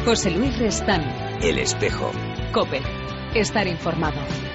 José Luis Restán. El Espejo. COPE. Estar informado.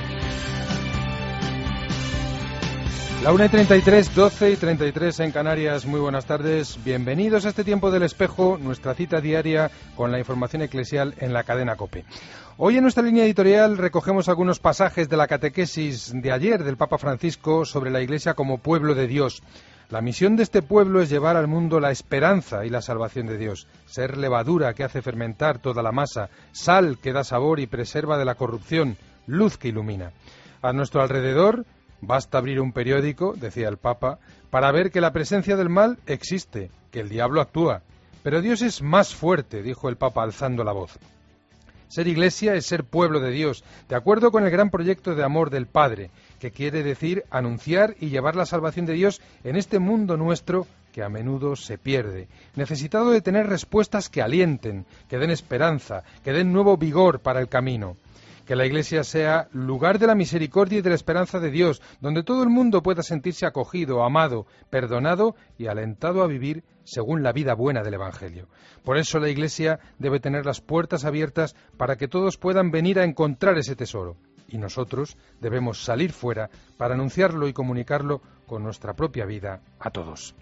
La 1:33, 12:33 en Canarias. Muy buenas tardes. Bienvenidos a este tiempo del Espejo, nuestra cita diaria con la información eclesial en la cadena COPE. Hoy en nuestra línea editorial recogemos algunos pasajes de la catequesis de ayer del Papa Francisco sobre la Iglesia como pueblo de Dios. La misión de este pueblo es llevar al mundo la esperanza y la salvación de Dios, ser levadura que hace fermentar toda la masa, sal que da sabor y preserva de la corrupción, luz que ilumina. A nuestro alrededor basta abrir un periódico, decía el Papa, para ver que la presencia del mal existe, que el diablo actúa. Pero Dios es más fuerte, dijo el Papa alzando la voz. Ser Iglesia es ser pueblo de Dios, de acuerdo con el gran proyecto de amor del Padre, que quiere decir anunciar y llevar la salvación de Dios en este mundo nuestro que a menudo se pierde, necesitado de tener respuestas que alienten, que den esperanza, que den nuevo vigor para el camino. Que la Iglesia sea lugar de la misericordia y de la esperanza de Dios, donde todo el mundo pueda sentirse acogido, amado, perdonado y alentado a vivir según la vida buena del Evangelio. Por eso la Iglesia debe tener las puertas abiertas para que todos puedan venir a encontrar ese tesoro. Y nosotros debemos salir fuera para anunciarlo y comunicarlo con nuestra propia vida a todos.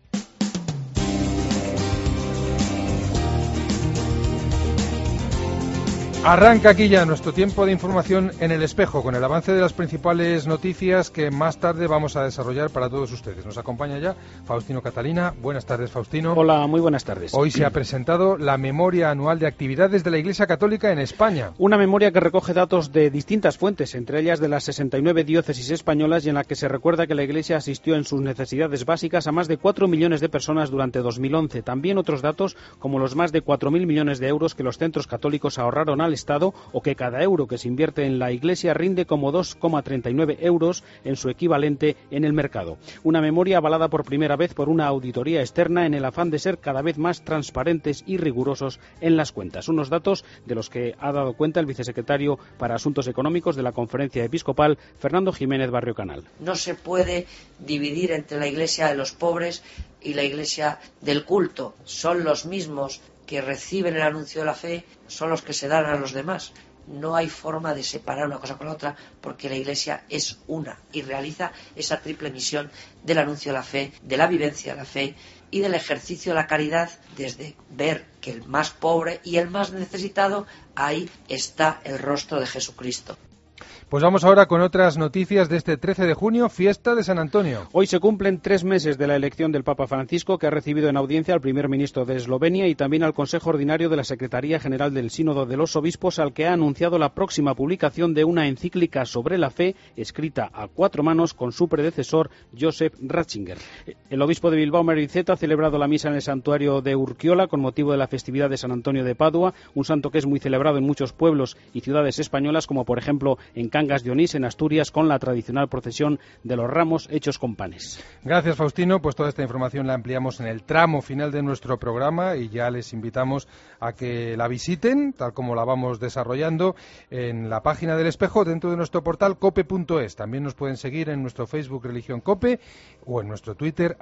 Arranca aquí ya nuestro tiempo de información en el Espejo, con el avance de las principales noticias que más tarde vamos a desarrollar para todos ustedes. Nos acompaña ya Faustino Catalina. Buenas tardes, Faustino. Hola, muy buenas tardes. Hoy se ha presentado la Memoria Anual de Actividades de la Iglesia Católica en España. Una memoria que recoge datos de distintas fuentes, entre ellas de las 69 diócesis españolas, y en la que se recuerda que la Iglesia asistió en sus necesidades básicas a más de 4 millones de personas durante 2011. También otros datos, como los más de 4.000 millones de euros que los centros católicos ahorraron al Estado, o que cada euro que se invierte en la Iglesia rinde como 2,39 euros en su equivalente en el mercado. Una memoria avalada por primera vez por una auditoría externa en el afán de ser cada vez más transparentes y rigurosos en las cuentas. Unos datos de los que ha dado cuenta el vicesecretario para Asuntos Económicos de la Conferencia Episcopal, Fernando Jiménez Barrio Canal. No se puede dividir entre la Iglesia de los pobres y la Iglesia del culto. Son los mismos que reciben el anuncio de la fe, son los que se dan a los demás. No hay forma de separar una cosa con la otra, porque la Iglesia es una y realiza esa triple misión del anuncio de la fe, de la vivencia de la fe y del ejercicio de la caridad, desde ver que el más pobre y el más necesitado, ahí está el rostro de Jesucristo. Pues vamos ahora con otras noticias de este 13 de junio, fiesta de San Antonio. Hoy se cumplen 3 meses de la elección del Papa Francisco, que ha recibido en audiencia al primer ministro de Eslovenia y también al Consejo Ordinario de la Secretaría General del Sínodo de los Obispos, al que ha anunciado la próxima publicación de una encíclica sobre la fe, escrita a 4 manos con su predecesor, Joseph Ratzinger. El obispo de Bilbao, Merizeta, ha celebrado la misa en el santuario de Urquiola con motivo de la festividad de San Antonio de Padua, un santo que es muy celebrado en muchos pueblos y ciudades españolas, como por ejemplo en Cangas de Onís, en Asturias, con la tradicional procesión de los ramos hechos con panes. Gracias, Faustino. Pues toda esta información la ampliamos en el tramo final de nuestro programa y ya les invitamos a que la visiten, tal como la vamos desarrollando, en la página del Espejo dentro de nuestro portal cope.es. También nos pueden seguir en nuestro Facebook Religión Cope o en nuestro Twitter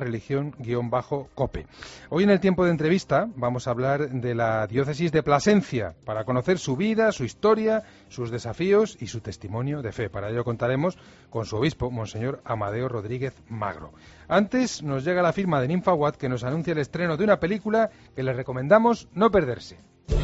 @religión_cope. Hoy en el tiempo de entrevista vamos a hablar de la diócesis de Plasencia para conocer su vida, su historia, sus desafíos y su testimonio de fe. Para ello contaremos con su obispo, Monseñor Amadeo Rodríguez Magro. Antes nos llega la firma de Ninfaguat, que nos anuncia el estreno de una película que les recomendamos no perderse.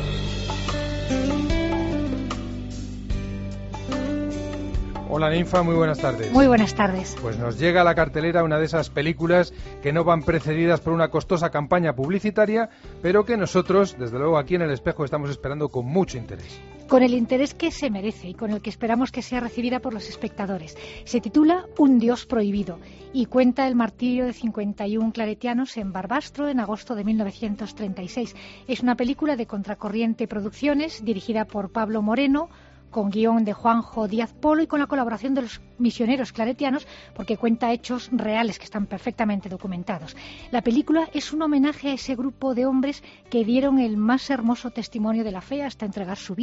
Hola Ninfa, muy buenas tardes. Muy buenas tardes. Pues nos llega a la cartelera una de esas películas que no van precedidas por una costosa campaña publicitaria, pero que nosotros, desde luego aquí en El Espejo, estamos esperando con mucho interés. Con el interés que se merece y con el que esperamos que sea recibida por los espectadores. Se titula Un Dios prohibido y cuenta el martirio de 51 claretianos en Barbastro en agosto de 1936. Es una película de Contracorriente Producciones, dirigida por Pablo Moreno, con guión de Juanjo Díaz Polo y con la colaboración de los misioneros claretianos, porque cuenta hechos reales que están perfectamente documentados. La película es un homenaje a ese grupo de hombres que dieron el más hermoso testimonio de la fe hasta entregar su vida.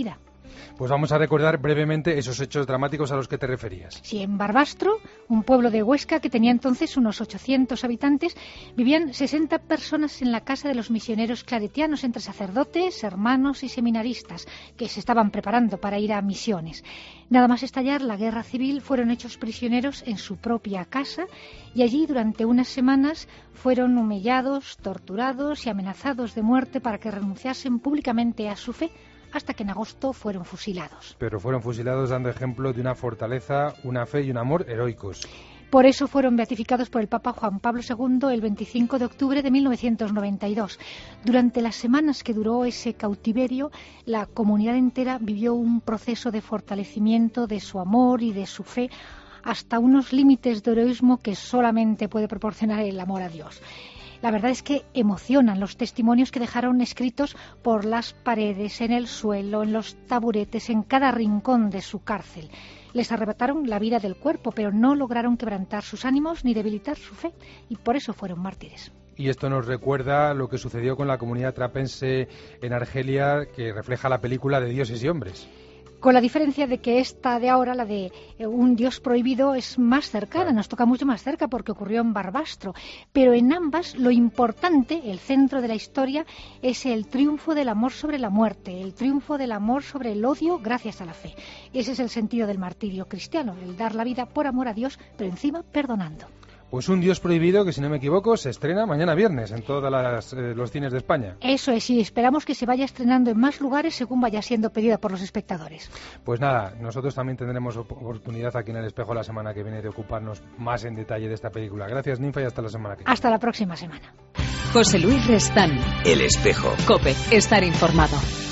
Pues vamos a recordar brevemente esos hechos dramáticos a los que te referías. Sí, en Barbastro, un pueblo de Huesca que tenía entonces unos 800 habitantes, vivían 60 personas en la casa de los misioneros claretianos, entre sacerdotes, hermanos y seminaristas, que se estaban preparando para ir a misiones. Nada más estallar la guerra civil, fueron hechos prisioneros en su propia casa y allí durante unas semanas fueron humillados, torturados y amenazados de muerte para que renunciasen públicamente a su fe, hasta que en agosto fueron fusilados. Pero fueron fusilados dando ejemplo de una fortaleza, una fe y un amor heroicos. Por eso fueron beatificados por el Papa Juan Pablo II el 25 de octubre de 1992. Durante las semanas que duró ese cautiverio, la comunidad entera vivió un proceso de fortalecimiento de su amor y de su fe, hasta unos límites de heroísmo que solamente puede proporcionar el amor a Dios. La verdad es que emocionan los testimonios que dejaron escritos por las paredes, en el suelo, en los taburetes, en cada rincón de su cárcel. Les arrebataron la vida del cuerpo, pero no lograron quebrantar sus ánimos ni debilitar su fe, y por eso fueron mártires. Y esto nos recuerda lo que sucedió con la comunidad trapense en Argelia, que refleja la película de Dioses y Hombres. Con la diferencia de que esta de ahora, la de Un Dios prohibido, es más cercana, claro. Nos toca mucho más cerca porque ocurrió en Barbastro. Pero en ambas lo importante, el centro de la historia, es el triunfo del amor sobre la muerte, el triunfo del amor sobre el odio gracias a la fe. Ese es el sentido del martirio cristiano, el dar la vida por amor a Dios, pero encima perdonando. Pues Un Dios prohibido, que si no me equivoco, se estrena mañana viernes en todos los cines de España. Eso es, y esperamos que se vaya estrenando en más lugares según vaya siendo pedida por los espectadores. Pues nada, nosotros también tendremos oportunidad aquí en El Espejo la semana que viene de ocuparnos más en detalle de esta película. Gracias, Ninfa, y hasta la semana que viene. Hasta la próxima semana. José Luis Restán. El Espejo. COPE. Estar informado.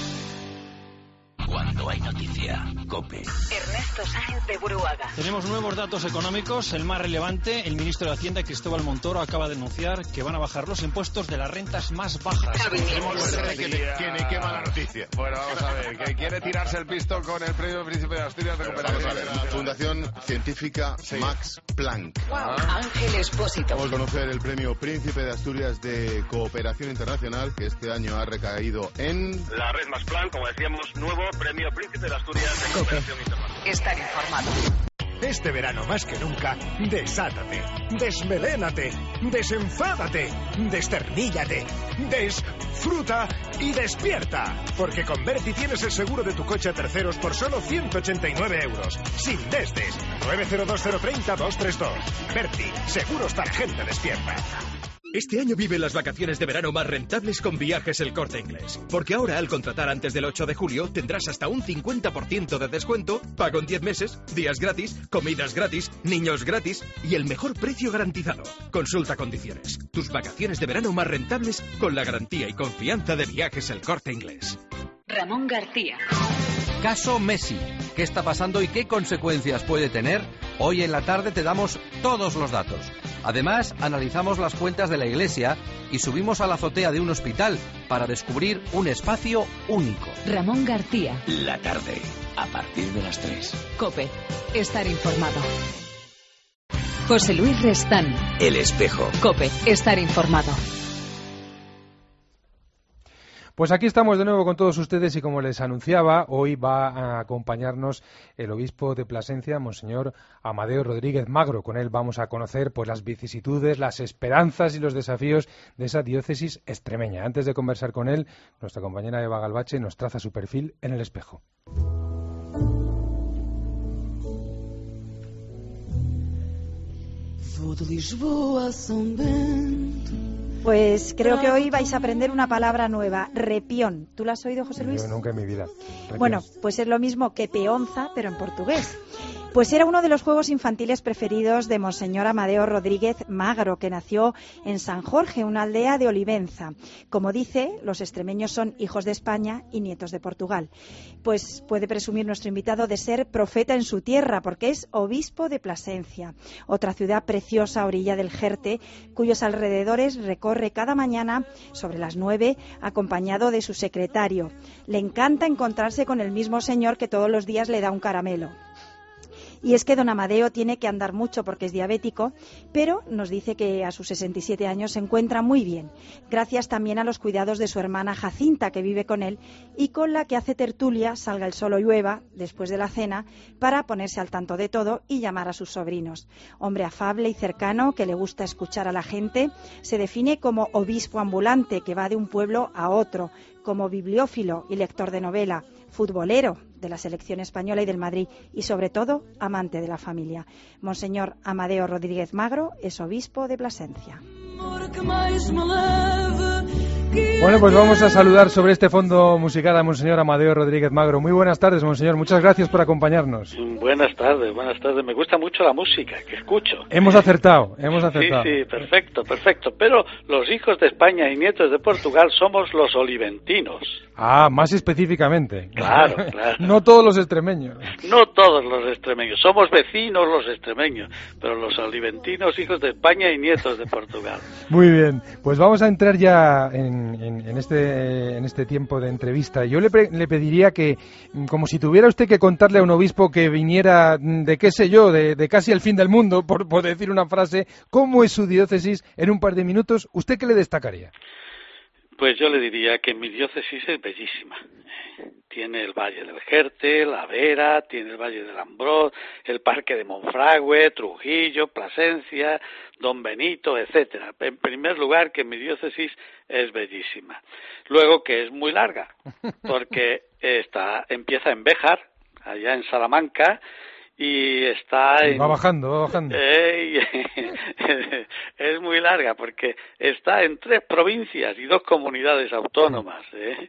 Cuando hay noticia, COPE. Ernesto Sáenz de Buruaga. Tenemos nuevos datos económicos. El más relevante, el ministro de Hacienda, Cristóbal Montoro, acaba de anunciar que van a bajar los impuestos de las rentas más bajas. Qué mala noticia. Bueno, vamos a ver, que quiere tirarse el pistón con el premio Príncipe de Asturias. Vamos a ver, Fundación Científica Max Planck. Ángel Expósito. Vamos a conocer el premio Príncipe de Asturias de Cooperación Internacional, que este año ha recaído en... la red Max Planck, como decíamos, nuevo premio Príncipe de Asturias de Cooperación Internacional. Estar informado. Este verano más que nunca, desátate, desmelénate, desenfádate, desterníllate, desfruta y despierta. Porque con Berti tienes el seguro de tu coche a terceros por solo 189 euros. Sin desdes. 902-030-232. Berti, seguros para gente despierta. Este año vive las vacaciones de verano más rentables con Viajes El Corte Inglés. Porque ahora al contratar antes del 8 de julio tendrás hasta un 50% de descuento, pago en 10 meses, días gratis, comidas gratis, niños gratis y el mejor precio garantizado. Consulta condiciones. Tus vacaciones de verano más rentables con la garantía y confianza de Viajes El Corte Inglés. Ramón García. Caso Messi. ¿Qué está pasando y qué consecuencias puede tener? Hoy en la tarde te damos todos los datos. Además, analizamos las cuentas de la Iglesia y subimos a la azotea de un hospital para descubrir un espacio único. Ramón García. La tarde, a partir de las 3. COPE. Estar informado. José Luis Restán. El Espejo. COPE. Estar informado. Pues aquí estamos de nuevo con todos ustedes y como les anunciaba, hoy va a acompañarnos el obispo de Plasencia, Monseñor Amadeo Rodríguez Magro. Con él vamos a conocer pues las vicisitudes, las esperanzas y los desafíos de esa diócesis extremeña. Antes de conversar con él, nuestra compañera Eva Galvache nos traza su perfil en El Espejo. Pues creo que hoy vais a aprender una palabra nueva, repión. ¿Tú la has oído, José Luis? Yo nunca en mi vida. Repión. Bueno, pues es lo mismo que peonza, pero en portugués. Pues era uno de los juegos infantiles preferidos de Monseñor Amadeo Rodríguez Magro, que nació en San Jorge, una aldea de Olivenza. Como dice, los extremeños son hijos de España y nietos de Portugal. Pues puede presumir nuestro invitado de ser profeta en su tierra, porque es obispo de Plasencia, otra ciudad preciosa a orilla del Jerte, cuyos alrededores recorre cada mañana sobre las 9, acompañado de su secretario. Le encanta encontrarse con el mismo señor que todos los días le da un caramelo. Y es que don Amadeo tiene que andar mucho porque es diabético, pero nos dice que a sus 67 años se encuentra muy bien, gracias también a los cuidados de su hermana Jacinta, que vive con él y con la que hace tertulia, salga el sol o llueva, después de la cena, para ponerse al tanto de todo y llamar a sus sobrinos. Hombre afable y cercano, que le gusta escuchar a la gente, se define como obispo ambulante, que va de un pueblo a otro, como bibliófilo y lector de novela, futbolero de la selección española y del Madrid y, sobre todo, amante de la familia. Monseñor Amadeo Rodríguez Magro es obispo de Plasencia. Bueno, pues vamos a saludar sobre este fondo musical a Monseñor Amadeo Rodríguez Magro. Muy buenas tardes, Monseñor. Muchas gracias por acompañarnos. Buenas tardes, buenas tardes. Me gusta mucho la música que escucho. Hemos acertado, hemos acertado. Sí, perfecto, perfecto. Pero los hijos de España y nietos de Portugal somos los oliventinos. Ah, más específicamente. Claro. No todos los extremeños. No todos los extremeños. Somos vecinos los extremeños, pero los oliventinos, hijos de España y nietos de Portugal. Muy bien, pues vamos a entrar ya en este tiempo de entrevista. Yo le pediría que, como si tuviera usted que contarle a un obispo que viniera de qué sé yo, de casi el fin del mundo, por decir una frase, ¿cómo es su diócesis en un par de minutos? ¿Usted qué le destacaría? Pues yo le diría que mi diócesis es bellísima. Tiene el Valle del Jerte, la Vera, tiene el Valle del Ambrós, el Parque de Monfragüe, Trujillo, Plasencia, Don Benito, etcétera. En primer lugar, que mi diócesis es bellísima. Luego, que es muy larga, porque empieza en Béjar, allá en Salamanca, y está va bajando. Es muy larga porque está en 3 provincias y 2 comunidades autónomas,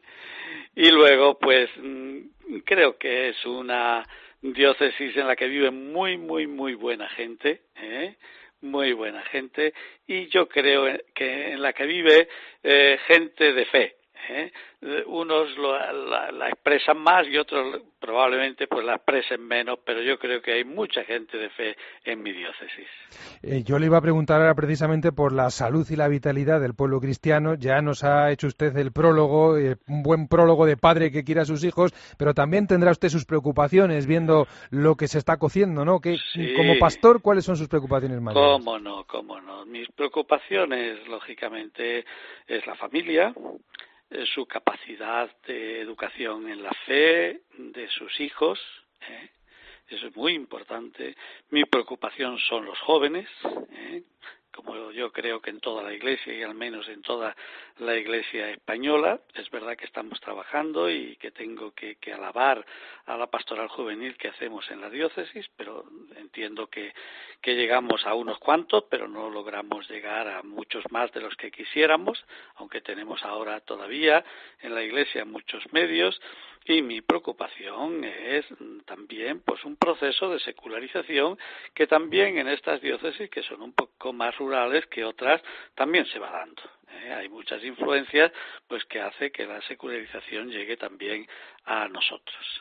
Y luego, pues, creo que es una diócesis en la que vive muy buena gente, muy buena gente, y yo creo que en la que vive gente de fe. Unos la expresan más y otros probablemente pues la expresen menos, pero yo creo que hay mucha gente de fe en mi diócesis. Yo le iba a preguntar ahora precisamente por la salud y la vitalidad del pueblo cristiano. Ya nos ha hecho usted el prólogo, un buen prólogo de padre que quiere a sus hijos, pero también tendrá usted sus preocupaciones viendo lo que se está cociendo, ¿no? Sí. Como pastor, ¿cuáles son sus preocupaciones mayores? Cómo no. Mis preocupaciones, lógicamente, es la familia, su capacidad de educación en la fe de sus hijos, eso es muy importante. Mi preocupación son los jóvenes, como yo creo que en toda la Iglesia y al menos en toda la Iglesia española. Es verdad que estamos trabajando y que tengo que alabar a la pastoral juvenil que hacemos en la diócesis, pero entiendo que llegamos a unos cuantos, pero no logramos llegar a muchos más de los que quisiéramos, aunque tenemos ahora todavía en la Iglesia muchos medios. Y mi preocupación es también pues un proceso de secularización que también en estas diócesis, que son un poco más rurales que otras, también se va dando. Hay muchas influencias pues que hace que la secularización llegue también a nosotros.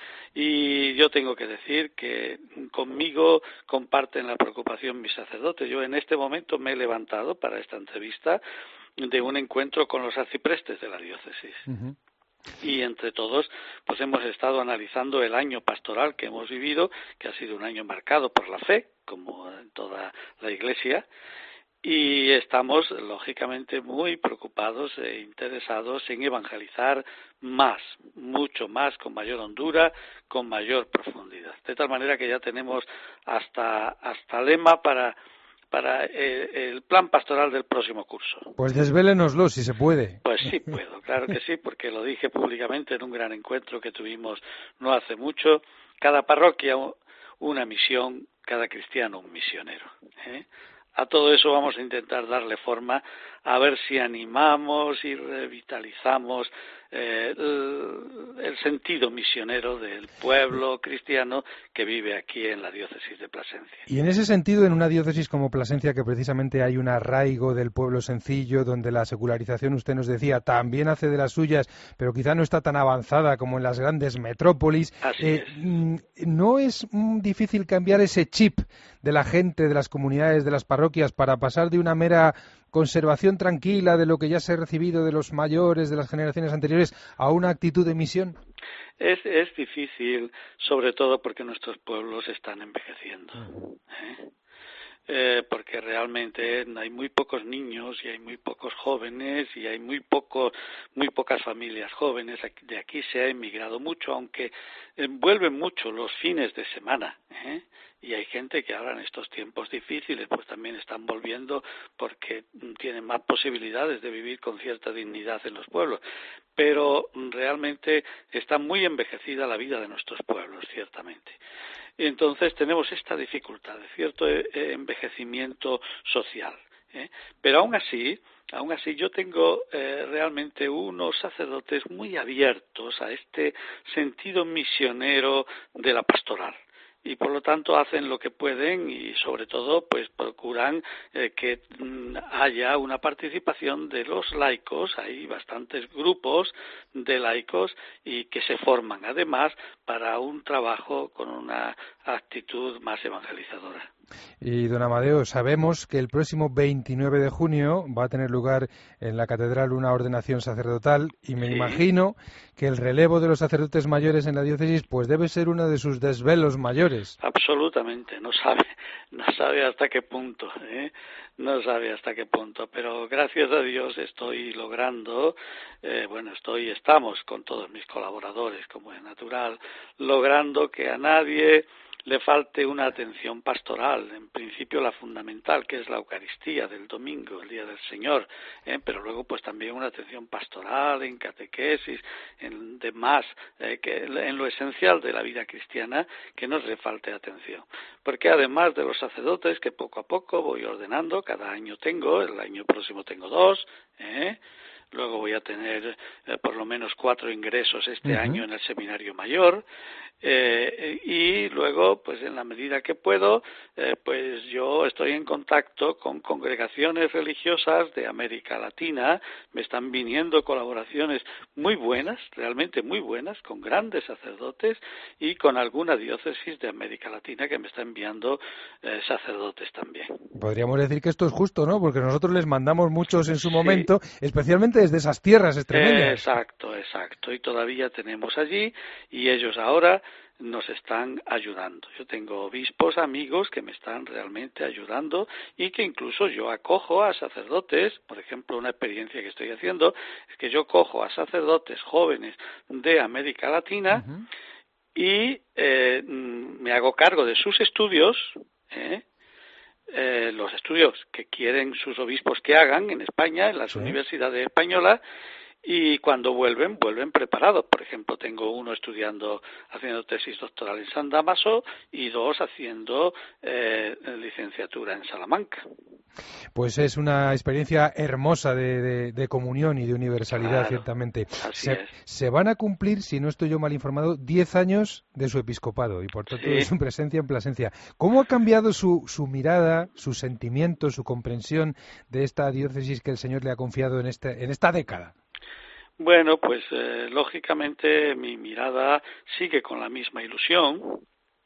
Y yo tengo que decir que conmigo comparten la preocupación mis sacerdotes. Yo en este momento me he levantado para esta entrevista de un encuentro con los arciprestes de la diócesis. Uh-huh. Y entre todos, pues hemos estado analizando el año pastoral que hemos vivido, que ha sido un año marcado por la fe, como en toda la Iglesia, y estamos, lógicamente, muy preocupados e interesados en evangelizar más, mucho más, con mayor hondura, con mayor profundidad. De tal manera que ya tenemos hasta lema para el plan pastoral del próximo curso. Pues desvélenoslo, si se puede. Pues sí puedo, claro que sí, porque lo dije públicamente en un gran encuentro que tuvimos no hace mucho. Cada parroquia una misión, cada cristiano un misionero. A todo eso vamos a intentar darle forma, a ver si animamos y revitalizamos el sentido misionero del pueblo cristiano que vive aquí en la diócesis de Plasencia. Y en ese sentido, en una diócesis como Plasencia, que precisamente hay un arraigo del pueblo sencillo, donde la secularización, usted nos decía, también hace de las suyas, pero quizá no está tan avanzada como en las grandes metrópolis. ¿No es difícil cambiar ese chip de la gente, de las comunidades, de las parroquias, para pasar de una mera conservación tranquila de lo que ya se ha recibido de los mayores, de las generaciones anteriores, a una actitud de misión? Es difícil, sobre todo porque nuestros pueblos están envejeciendo. Porque realmente hay muy pocos niños y hay muy pocos jóvenes y hay muy pocas familias jóvenes. De aquí se ha emigrado mucho, aunque vuelven mucho los fines de semana, y hay gente que ahora en estos tiempos difíciles pues también están volviendo porque tienen más posibilidades de vivir con cierta dignidad en los pueblos, pero realmente está muy envejecida la vida de nuestros pueblos, ciertamente. Entonces tenemos esta dificultad de cierto envejecimiento social, pero aún así yo tengo realmente unos sacerdotes muy abiertos a este sentido misionero de la pastoral. Y por lo tanto hacen lo que pueden y sobre todo pues procuran que haya una participación de los laicos. Hay bastantes grupos de laicos y que se forman además para un trabajo con una actitud más evangelizadora. Y don Amadeo, sabemos que el próximo 29 de junio va a tener lugar en la catedral una ordenación sacerdotal y me imagino que el relevo de los sacerdotes mayores en la diócesis pues debe ser uno de sus desvelos mayores. Absolutamente, no sabe hasta qué punto, no sabe hasta qué punto, pero gracias a Dios estoy logrando, estamos con todos mis colaboradores, como es natural, logrando que a nadie le falte una atención pastoral, en principio la fundamental, que es la Eucaristía del domingo, el Día del Señor, pero luego pues también una atención pastoral, en catequesis, en demás, que en lo esencial de la vida cristiana, que no le falte atención. Porque además de los sacerdotes, que poco a poco voy ordenando, cada año el año próximo tengo 2, luego voy a tener por lo menos 4 ingresos este año en el seminario mayor, y luego pues en la medida que puedo pues yo estoy en contacto con congregaciones religiosas de América Latina. Me están viniendo colaboraciones muy buenas, realmente muy buenas, con grandes sacerdotes y con alguna diócesis de América Latina que me está enviando sacerdotes también. Podríamos decir que esto es justo, ¿no? Porque nosotros les mandamos muchos en su momento, especialmente desde esas tierras extremeñas. Exacto, y todavía tenemos allí y ellos ahora nos están ayudando. Yo tengo obispos amigos que me están realmente ayudando y que incluso yo acojo a sacerdotes. Por ejemplo, una experiencia que estoy haciendo es que yo cojo a sacerdotes jóvenes de América Latina y me hago cargo de sus estudios, los estudios que quieren sus obispos que hagan en España, en las universidades españolas, y cuando vuelven preparados. Por ejemplo, tengo uno haciendo tesis doctoral en San Damaso y 2 haciendo licenciatura en Salamanca. Pues es una experiencia hermosa de comunión y de universalidad, ciertamente. Se van a cumplir, si no estoy yo mal informado, 10 años de su episcopado y por tanto de su presencia en Plasencia. ¿Cómo ha cambiado su mirada, su sentimiento, su comprensión de esta diócesis que el Señor le ha confiado en esta década? Bueno, pues lógicamente mi mirada sigue con la misma ilusión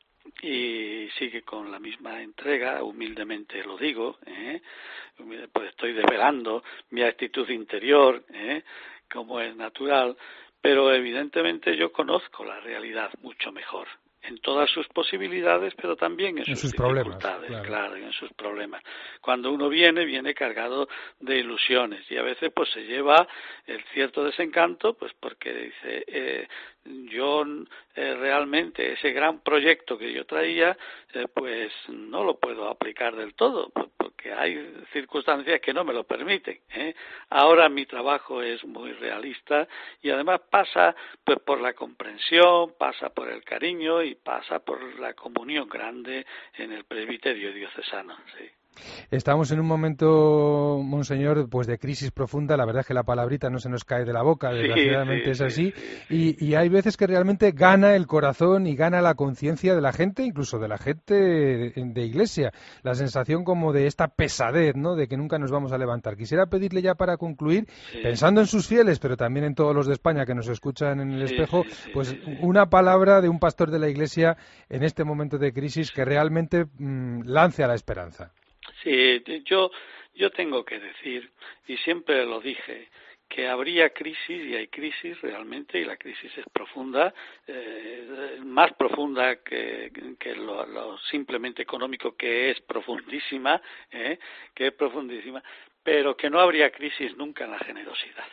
y sigue con la misma entrega, humildemente lo digo, pues estoy desvelando mi actitud interior, como es natural, pero evidentemente yo conozco la realidad mucho mejor, en todas sus posibilidades, pero también en sus dificultades, claro, y en sus problemas. Cuando uno viene cargado de ilusiones y a veces pues se lleva el cierto desencanto, pues porque dice, yo realmente ese gran proyecto que yo traía, pues no lo puedo aplicar del todo, porque hay circunstancias que no me lo permiten. Ahora mi trabajo es muy realista y además pasa pues por la comprensión, pasa por el cariño y pasa por la comunión grande en el presbiterio diocesano, sí. Estamos en un momento, monseñor, pues de crisis profunda. La verdad es que la palabrita no se nos cae de la boca, desgraciadamente es así. Y hay veces que realmente gana el corazón y gana la conciencia de la gente, incluso de la gente de iglesia. La sensación como de esta pesadez, ¿no? De que nunca nos vamos a levantar. Quisiera pedirle ya para concluir, pensando en sus fieles, pero también en todos los de España que nos escuchan en el espejo, pues una palabra de un pastor de la iglesia en este momento de crisis que realmente lance a la esperanza. Sí, yo Yo tengo que decir, y siempre lo dije, que habría crisis, y hay crisis realmente, y la crisis es profunda, más profunda que lo simplemente económico, que es profundísima, pero que no habría crisis nunca en la generosidad.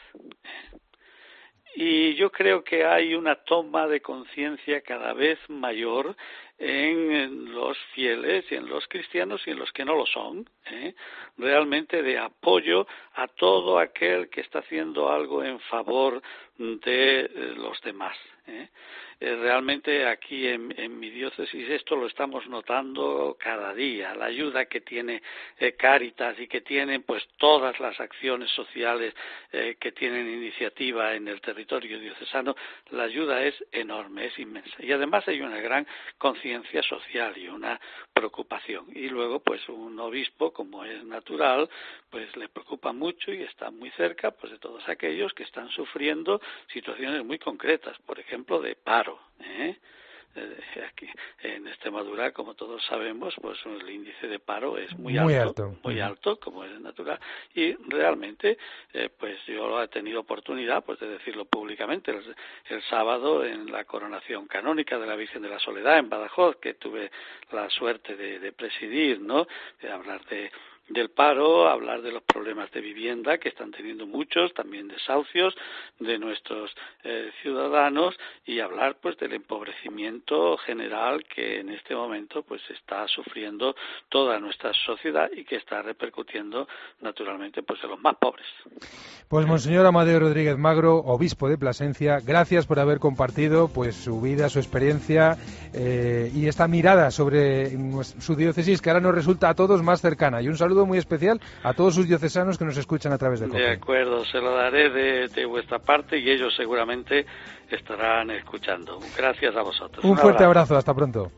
Y yo creo que hay una toma de conciencia cada vez mayor en los fieles y en los cristianos y en los que no lo son, realmente de apoyo a todo aquel que está haciendo algo en favor de los demás. Realmente aquí en mi diócesis esto lo estamos notando cada día, la ayuda que tiene Cáritas y que tienen pues todas las acciones sociales que tienen iniciativa en el territorio diocesano, la ayuda es enorme, es inmensa, y además hay una gran conciencia social y una preocupación, y luego pues un obispo, como es natural, pues le preocupa mucho y está muy cerca pues de todos aquellos que están sufriendo situaciones muy concretas, por ejemplo de paro. Aquí en Extremadura, como todos sabemos, pues el índice de paro es muy alto, como es natural, y realmente pues yo he tenido oportunidad pues de decirlo públicamente el sábado en la coronación canónica de la Virgen de la Soledad en Badajoz, que tuve la suerte de presidir, ¿no? De hablar del paro, hablar de los problemas de vivienda que están teniendo muchos, también desahucios de nuestros ciudadanos, y hablar pues del empobrecimiento general que en este momento pues está sufriendo toda nuestra sociedad y que está repercutiendo naturalmente pues en los más pobres. Pues Monseñor Amadeo Rodríguez Magro, obispo de Plasencia, gracias por haber compartido pues su vida, su experiencia y esta mirada sobre su diócesis que ahora nos resulta a todos más cercana, y un saludo muy especial a todos sus diocesanos que nos escuchan a través de COPE. De acuerdo, se lo daré de vuestra parte y ellos seguramente estarán escuchando. Gracias a vosotros. Un fuerte abrazo, hasta pronto.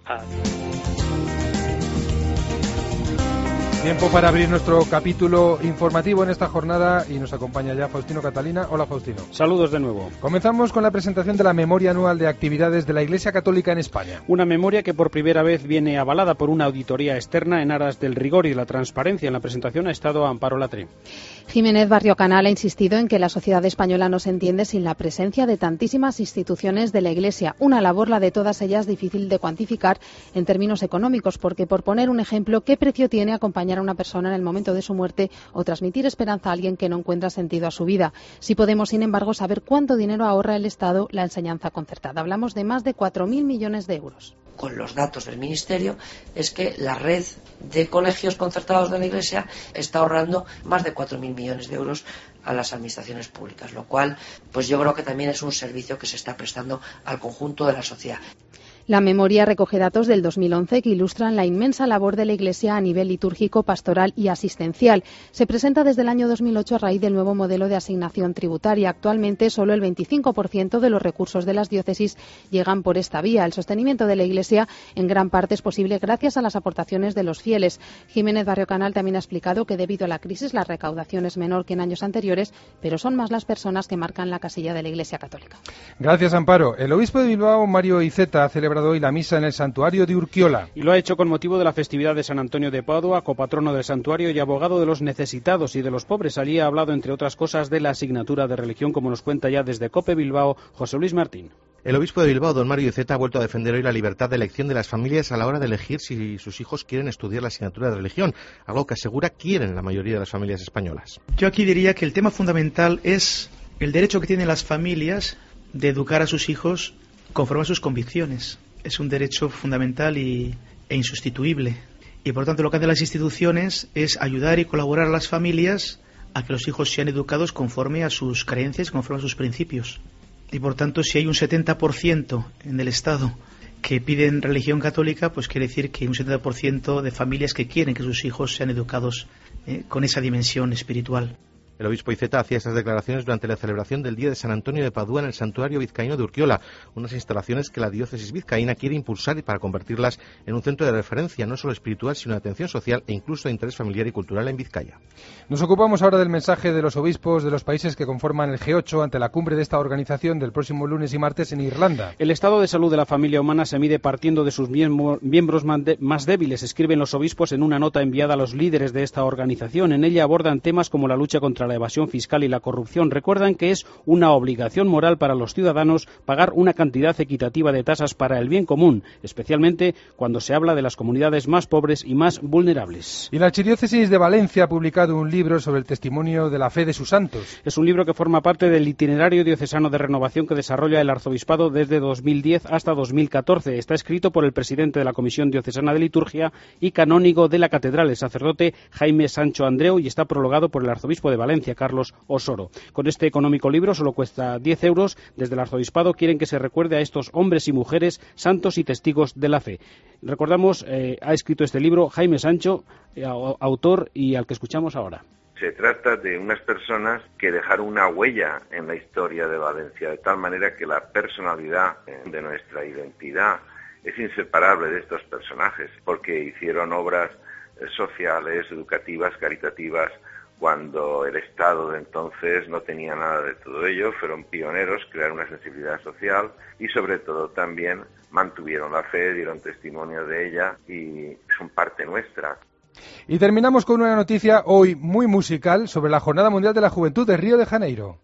Tiempo para abrir nuestro capítulo informativo en esta jornada y nos acompaña ya Faustino Catalina. Hola, Faustino. Saludos de nuevo. Comenzamos con la presentación de la memoria anual de actividades de la Iglesia Católica en España. Una memoria que por primera vez viene avalada por una auditoría externa en aras del rigor y la transparencia. En la presentación ha estado Amparo Latre. Jiménez Barrio Canal ha insistido en que la sociedad española no se entiende sin la presencia de tantísimas instituciones de la Iglesia. Una labor, la de todas ellas, difícil de cuantificar en términos económicos, porque, por poner un ejemplo, ¿qué precio tiene acompañar a una persona en el momento de su muerte o transmitir esperanza a alguien que no encuentra sentido a su vida? Sí podemos, sin embargo, saber cuánto dinero ahorra el Estado la enseñanza concertada. Hablamos de más de 4.000 millones de euros. Con los datos del Ministerio, es que la red de colegios concertados de la Iglesia está ahorrando más de 4.000 millones de euros a las administraciones públicas, lo cual pues yo creo que también es un servicio que se está prestando al conjunto de la sociedad. La memoria recoge datos del 2011 que ilustran la inmensa labor de la Iglesia a nivel litúrgico, pastoral y asistencial. Se presenta desde el año 2008 a raíz del nuevo modelo de asignación tributaria. Actualmente, solo el 25% de los recursos de las diócesis llegan por esta vía. El sostenimiento de la Iglesia en gran parte es posible gracias a las aportaciones de los fieles. Jiménez Barrio Canal también ha explicado que debido a la crisis la recaudación es menor que en años anteriores, pero son más las personas que marcan la casilla de la Iglesia Católica. Gracias, Amparo. El obispo de Bilbao, Mario Iceta, ha celebrado hoy la misa en el santuario de Urquiola. Y lo ha hecho con motivo de la festividad de San Antonio de Padua, copatrono del santuario y abogado de los necesitados y de los pobres. Allí ha hablado, entre otras cosas, de la asignatura de religión, como nos cuenta ya desde COPE Bilbao José Luis Martín. El obispo de Bilbao, don Mario Iceta, ha vuelto a defender hoy la libertad de elección de las familias a la hora de elegir si sus hijos quieren estudiar la asignatura de religión, algo que asegura quieren la mayoría de las familias españolas. Yo aquí diría que el tema fundamental es el derecho que tienen las familias de educar a sus hijos conforme a sus convicciones. Es un derecho fundamental e insustituible. Y por tanto lo que hacen las instituciones es ayudar y colaborar a las familias a que los hijos sean educados conforme a sus creencias, conforme a sus principios. Y por tanto, si hay un 70% en el Estado que piden religión católica, pues quiere decir que hay un 70% de familias que quieren que sus hijos sean educados con esa dimensión espiritual. El obispo Iceta hacía estas declaraciones durante la celebración del Día de San Antonio de Padua en el santuario vizcaíno de Urquiola, unas instalaciones que la diócesis vizcaína quiere impulsar para convertirlas en un centro de referencia no solo espiritual, sino de atención social e incluso de interés familiar y cultural en Vizcaya. Nos ocupamos ahora del mensaje de los obispos de los países que conforman el G8 ante la cumbre de esta organización del próximo lunes y martes en Irlanda. El estado de salud de la familia humana se mide partiendo de sus miembros más débiles, escriben los obispos en una nota enviada a los líderes de esta organización. En ella abordan temas como la lucha contra la evasión fiscal y la corrupción. Recuerdan que es una obligación moral para los ciudadanos pagar una cantidad equitativa de tasas para el bien común, especialmente cuando se habla de las comunidades más pobres y más vulnerables. Y la Archidiócesis de Valencia ha publicado un libro sobre el testimonio de la fe de sus santos. Es un libro que forma parte del itinerario diocesano de renovación que desarrolla el arzobispado desde 2010 hasta 2014. Está escrito por el presidente de la Comisión Diocesana de Liturgia y canónigo de la Catedral, el sacerdote Jaime Sancho Andreu, y está prologado por el arzobispo de Valencia, Carlos Osoro. Con este económico libro, solo cuesta 10 euros, desde el arzobispado quieren que se recuerde a estos hombres y mujeres santos y testigos de la fe. Recordamos, ha escrito este libro Jaime Sancho, autor, y al que escuchamos ahora. Se trata de unas personas que dejaron una huella en la historia de Valencia, de tal manera que la personalidad de nuestra identidad es inseparable de estos personajes, porque hicieron obras sociales, educativas, caritativas, cuando el Estado de entonces no tenía nada de todo ello. Fueron pioneros, crearon una sensibilidad social y sobre todo también mantuvieron la fe, dieron testimonio de ella y son parte nuestra. Y terminamos con una noticia hoy muy musical sobre la Jornada Mundial de la Juventud de Río de Janeiro.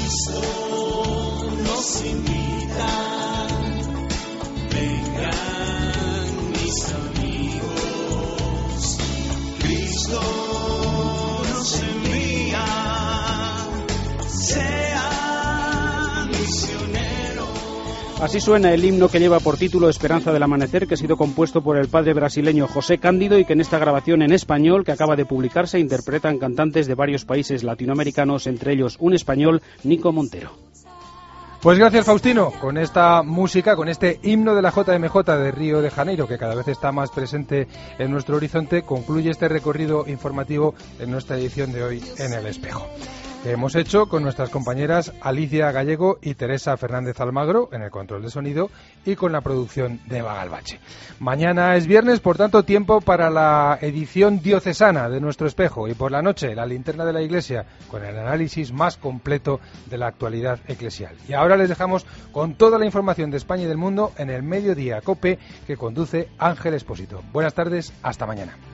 Así suena el himno que lleva por título Esperanza del Amanecer, que ha sido compuesto por el padre brasileño José Cándido y que en esta grabación en español que acaba de publicarse interpretan cantantes de varios países latinoamericanos, entre ellos un español, Nico Montero. Pues gracias, Faustino, con esta música, con este himno de la JMJ de Río de Janeiro, que cada vez está más presente en nuestro horizonte, concluye este recorrido informativo en nuestra edición de hoy en El Espejo, que hemos hecho con nuestras compañeras Alicia Gallego y Teresa Fernández Almagro en el control de sonido y con la producción de Eva Galvache. Mañana es viernes, por tanto tiempo para la edición diocesana de Nuestro Espejo, y por la noche la linterna de la Iglesia con el análisis más completo de la actualidad eclesial. Y ahora les dejamos con toda la información de España y del mundo en el Mediodía COPE, que conduce Ángel Expósito. Buenas tardes, hasta mañana.